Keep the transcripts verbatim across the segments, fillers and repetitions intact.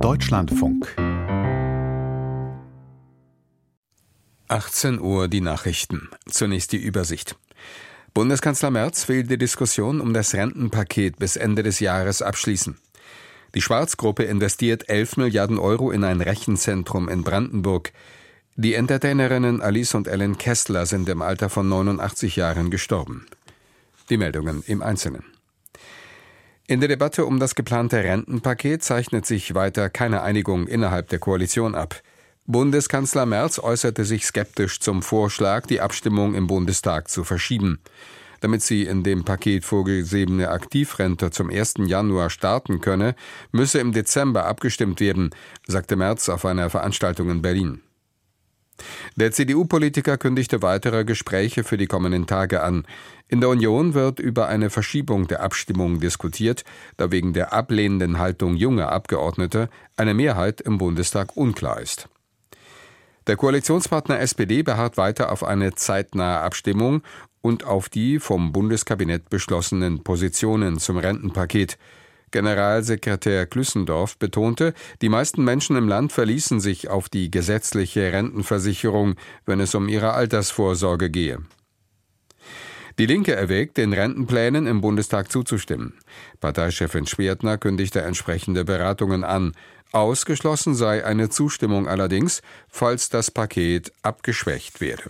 Deutschlandfunk. achtzehn Uhr die Nachrichten. Zunächst die Übersicht. Bundeskanzler Merz will die Diskussion um das Rentenpaket bis Ende des Jahres abschließen. Die Schwarz-Gruppe investiert elf Milliarden Euro in ein Rechenzentrum in Brandenburg. Die Entertainerinnen Alice und Ellen Kessler sind im Alter von neunundachtzig Jahren gestorben. Die Meldungen im Einzelnen. In der Debatte um das geplante Rentenpaket zeichnet sich weiter keine Einigung innerhalb der Koalition ab. Bundeskanzler Merz äußerte sich skeptisch zum Vorschlag, die Abstimmung im Bundestag zu verschieben. Damit sie in dem Paket vorgesehene Aktivrente zum ersten Januar starten könne, müsse im Dezember abgestimmt werden, sagte Merz auf einer Veranstaltung in Berlin. Der C D U-Politiker kündigte weitere Gespräche für die kommenden Tage an. In der Union wird über eine Verschiebung der Abstimmung diskutiert, da wegen der ablehnenden Haltung junger Abgeordneter eine Mehrheit im Bundestag unklar ist. Der Koalitionspartner S P D beharrt weiter auf eine zeitnahe Abstimmung und auf die vom Bundeskabinett beschlossenen Positionen zum Rentenpaket. Generalsekretär Klüssendorf betonte, die meisten Menschen im Land verließen sich auf die gesetzliche Rentenversicherung, wenn es um ihre Altersvorsorge gehe. Die Linke erwägt, den Rentenplänen im Bundestag zuzustimmen. Parteichefin Schwertner kündigte entsprechende Beratungen an. Ausgeschlossen sei eine Zustimmung allerdings, falls das Paket abgeschwächt werde.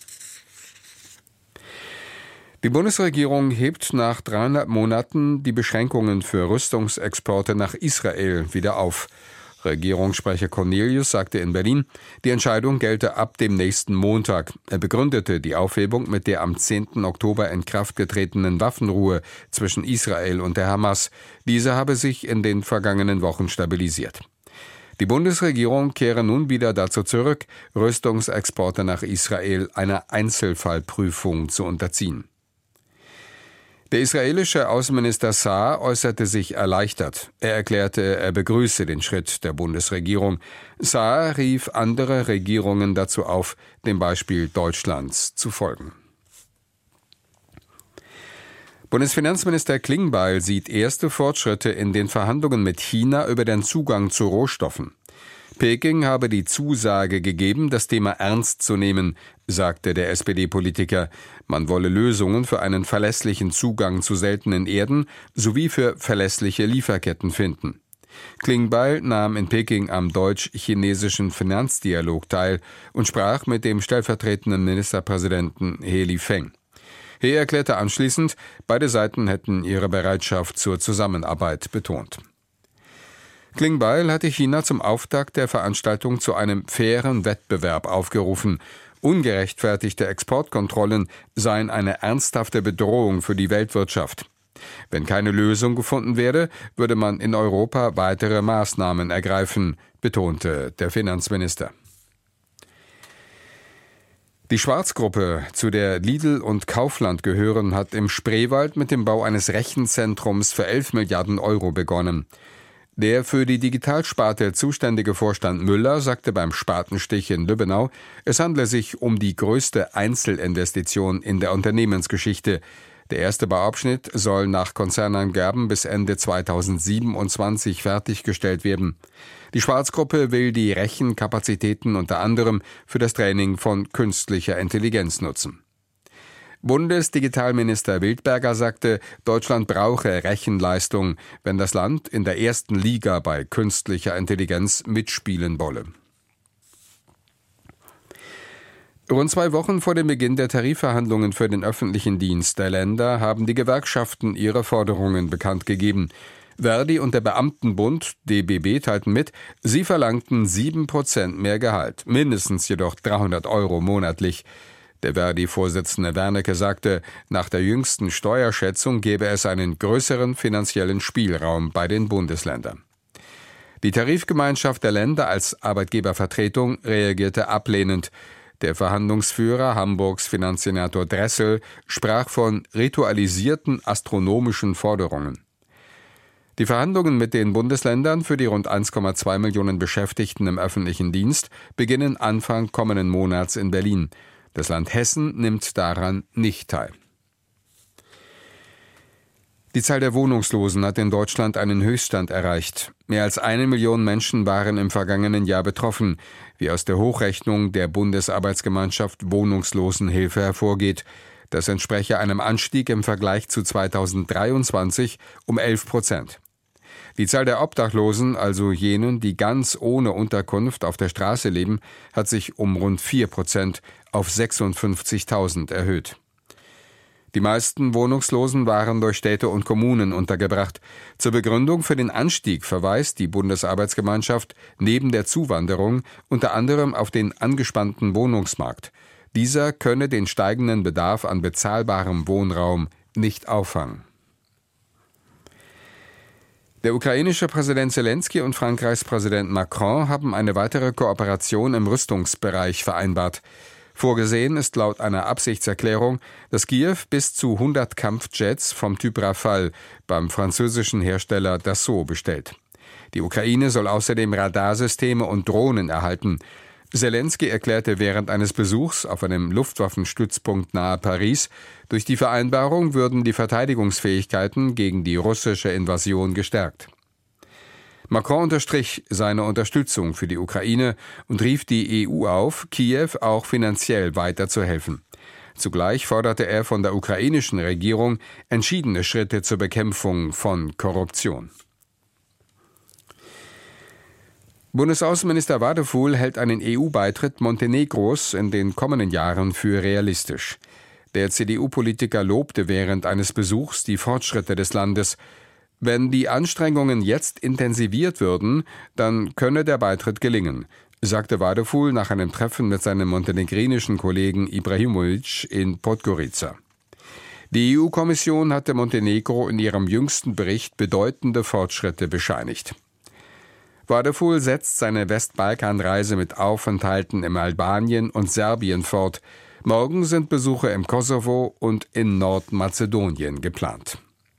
Die Bundesregierung hebt nach dreieinhalb Monaten die Beschränkungen für Rüstungsexporte nach Israel wieder auf. Regierungssprecher Cornelius sagte in Berlin, die Entscheidung gelte ab dem nächsten Montag. Er begründete die Aufhebung mit der am zehnten Oktober in Kraft getretenen Waffenruhe zwischen Israel und der Hamas. Diese habe sich in den vergangenen Wochen stabilisiert. Die Bundesregierung kehre nun wieder dazu zurück, Rüstungsexporte nach Israel einer Einzelfallprüfung zu unterziehen. Der israelische Außenminister Saar äußerte sich erleichtert. Er erklärte, er begrüße den Schritt der Bundesregierung. Saar rief andere Regierungen dazu auf, dem Beispiel Deutschlands zu folgen. Bundesfinanzminister Klingbeil sieht erste Fortschritte in den Verhandlungen mit China über den Zugang zu Rohstoffen. Peking habe die Zusage gegeben, das Thema ernst zu nehmen, sagte der S P D-Politiker. Man wolle Lösungen für einen verlässlichen Zugang zu seltenen Erden sowie für verlässliche Lieferketten finden. Klingbeil nahm in Peking am deutsch-chinesischen Finanzdialog teil und sprach mit dem stellvertretenden Ministerpräsidenten He Lifeng. He erklärte anschließend, beide Seiten hätten ihre Bereitschaft zur Zusammenarbeit betont. Klingbeil hatte China zum Auftakt der Veranstaltung zu einem fairen Wettbewerb aufgerufen. Ungerechtfertigte Exportkontrollen seien eine ernsthafte Bedrohung für die Weltwirtschaft. Wenn keine Lösung gefunden werde, würde man in Europa weitere Maßnahmen ergreifen, betonte der Finanzminister. Die Schwarz-Gruppe, zu der Lidl und Kaufland gehören, hat im Spreewald mit dem Bau eines Rechenzentrums für elf Milliarden Euro begonnen. Der für die Digitalsparte zuständige Vorstand Müller sagte beim Spatenstich in Lübbenau, es handle sich um die größte Einzelinvestition in der Unternehmensgeschichte. Der erste Bauabschnitt soll nach Konzernangaben bis Ende zweitausendsiebenundzwanzig fertiggestellt werden. Die Schwarz-Gruppe will die Rechenkapazitäten unter anderem für das Training von künstlicher Intelligenz nutzen. Bundesdigitalminister Wildberger sagte, Deutschland brauche Rechenleistung, wenn das Land in der ersten Liga bei künstlicher Intelligenz mitspielen wolle. Rund zwei Wochen vor dem Beginn der Tarifverhandlungen für den öffentlichen Dienst der Länder haben die Gewerkschaften ihre Forderungen bekannt gegeben. Verdi und der Beamtenbund D B B teilten mit, sie verlangten sieben Prozent mehr Gehalt, mindestens jedoch dreihundert Euro monatlich. Der Verdi-Vorsitzende Wernicke sagte, nach der jüngsten Steuerschätzung gäbe es einen größeren finanziellen Spielraum bei den Bundesländern. Die Tarifgemeinschaft der Länder als Arbeitgebervertretung reagierte ablehnend. Der Verhandlungsführer Hamburgs Finanzsenator Dressel sprach von ritualisierten astronomischen Forderungen. Die Verhandlungen mit den Bundesländern für die rund eins Komma zwei Millionen Beschäftigten im öffentlichen Dienst beginnen Anfang kommenden Monats in Berlin. Das Land Hessen nimmt daran nicht teil. Die Zahl der Wohnungslosen hat in Deutschland einen Höchststand erreicht. Mehr als eine Million Menschen waren im vergangenen Jahr betroffen, wie aus der Hochrechnung der Bundesarbeitsgemeinschaft Wohnungslosenhilfe hervorgeht. Das entspreche einem Anstieg im Vergleich zu zweitausenddreiundzwanzig um elf Prozent. Die Zahl der Obdachlosen, also jenen, die ganz ohne Unterkunft auf der Straße leben, hat sich um rund vier Prozent auf sechsundfünfzigtausend erhöht. Die meisten Wohnungslosen waren durch Städte und Kommunen untergebracht. Zur Begründung für den Anstieg verweist die Bundesarbeitsgemeinschaft neben der Zuwanderung unter anderem auf den angespannten Wohnungsmarkt. Dieser könne den steigenden Bedarf an bezahlbarem Wohnraum nicht auffangen. Der ukrainische Präsident Selenskyj und Frankreichs Präsident Macron haben eine weitere Kooperation im Rüstungsbereich vereinbart. Vorgesehen ist laut einer Absichtserklärung, dass Kiew bis zu hundert Kampfjets vom Typ Rafale beim französischen Hersteller Dassault bestellt. Die Ukraine soll außerdem Radarsysteme und Drohnen erhalten. Selenskyj erklärte während eines Besuchs auf einem Luftwaffenstützpunkt nahe Paris, durch die Vereinbarung würden die Verteidigungsfähigkeiten gegen die russische Invasion gestärkt. Macron unterstrich seine Unterstützung für die Ukraine und rief die E U auf, Kiew auch finanziell weiterzuhelfen. Zugleich forderte er von der ukrainischen Regierung entschiedene Schritte zur Bekämpfung von Korruption. Bundesaußenminister Wadefuhl hält einen E U-Beitritt Montenegros in den kommenden Jahren für realistisch. Der C D U-Politiker lobte während eines Besuchs die Fortschritte des Landes. Wenn die Anstrengungen jetzt intensiviert würden, dann könne der Beitritt gelingen, sagte Wadefuhl nach einem Treffen mit seinem montenegrinischen Kollegen Ibrahimovic in Podgorica. Die E U-Kommission hatte Montenegro in ihrem jüngsten Bericht bedeutende Fortschritte bescheinigt. Wadefuhl setzt seine Westbalkanreise mit Aufenthalten in Albanien und Serbien fort. Morgen sind Besuche im Kosovo und in Nordmazedonien geplant.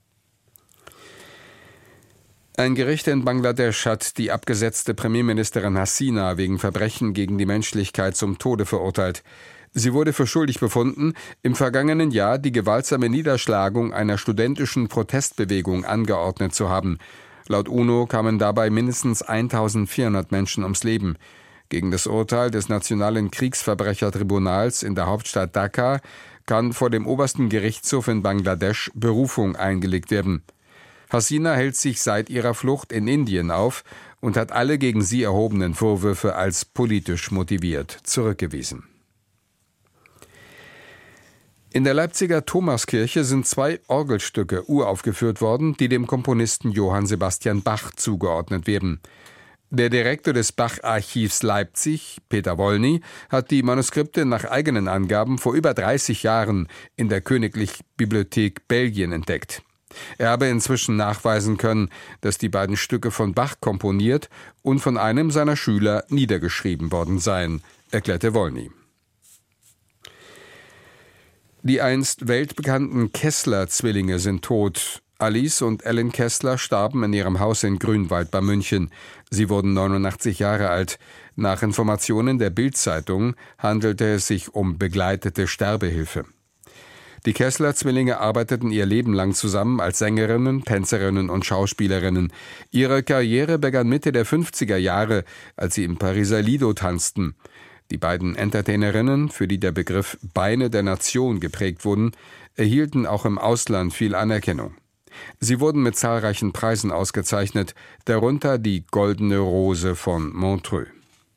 Ein Gericht in Bangladesch hat die abgesetzte Premierministerin Hasina wegen Verbrechen gegen die Menschlichkeit zum Tode verurteilt. Sie wurde für schuldig befunden, im vergangenen Jahr die gewaltsame Niederschlagung einer studentischen Protestbewegung angeordnet zu haben. Laut UNO kamen dabei mindestens eintausendvierhundert Menschen ums Leben. Gegen das Urteil des Nationalen Kriegsverbrechertribunals in der Hauptstadt Dhaka kann vor dem obersten Gerichtshof in Bangladesch Berufung eingelegt werden. Hasina hält sich seit ihrer Flucht in Indien auf und hat alle gegen sie erhobenen Vorwürfe als politisch motiviert zurückgewiesen. In der Leipziger Thomaskirche sind zwei Orgelstücke uraufgeführt worden, die dem Komponisten Johann Sebastian Bach zugeordnet werden. Der Direktor des Bach-Archivs Leipzig, Peter Wollny, hat die Manuskripte nach eigenen Angaben vor über dreißig Jahren in der Königlichen Bibliothek Belgien entdeckt. Er habe inzwischen nachweisen können, dass die beiden Stücke von Bach komponiert und von einem seiner Schüler niedergeschrieben worden seien, erklärte Wollny. Die einst weltbekannten Kessler-Zwillinge sind tot. Alice und Ellen Kessler starben in ihrem Haus in Grünwald bei München. Sie wurden neunundachtzig Jahre alt. Nach Informationen der Bild-Zeitung handelte es sich um begleitete Sterbehilfe. Die Kessler-Zwillinge arbeiteten ihr Leben lang zusammen als Sängerinnen, Tänzerinnen und Schauspielerinnen. Ihre Karriere begann Mitte der fünfziger Jahre, als sie im Pariser Lido tanzten. Die beiden Entertainerinnen, für die der Begriff Beine der Nation geprägt wurden, erhielten auch im Ausland viel Anerkennung. Sie wurden mit zahlreichen Preisen ausgezeichnet, darunter die Goldene Rose von Montreux.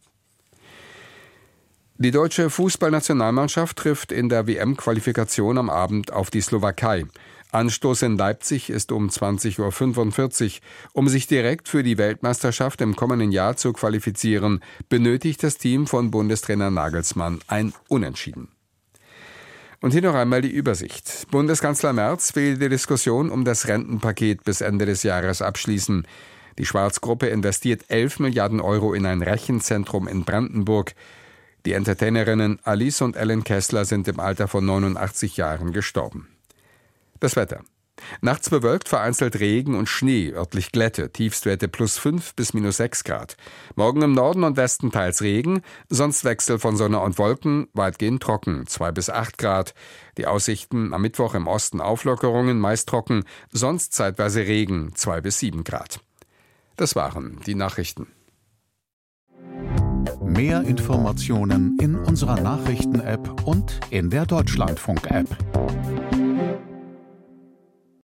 Die deutsche Fußballnationalmannschaft trifft in der W M-Qualifikation am Abend auf die Slowakei. Anstoß in Leipzig ist um zwanzig Uhr fünfundvierzig. Um sich direkt für die Weltmeisterschaft im kommenden Jahr zu qualifizieren, benötigt das Team von Bundestrainer Nagelsmann ein Unentschieden. Und hier noch einmal die Übersicht. Bundeskanzler Merz will die Diskussion um das Rentenpaket bis Ende des Jahres abschließen. Die Schwarz-Gruppe investiert elf Milliarden Euro in ein Rechenzentrum in Brandenburg. Die Entertainerinnen Alice und Ellen Kessler sind im Alter von neunundachtzig Jahren gestorben. Das Wetter. Nachts bewölkt, vereinzelt Regen und Schnee, örtlich Glätte, Tiefstwerte plus fünf bis minus sechs Grad. Morgen im Norden und Westen teils Regen, sonst Wechsel von Sonne und Wolken, weitgehend trocken, zwei bis acht Grad. Die Aussichten am Mittwoch im Osten Auflockerungen, meist trocken, sonst zeitweise Regen, zwei bis sieben Grad. Das waren die Nachrichten. Mehr Informationen in unserer Nachrichten-App und in der Deutschlandfunk-App.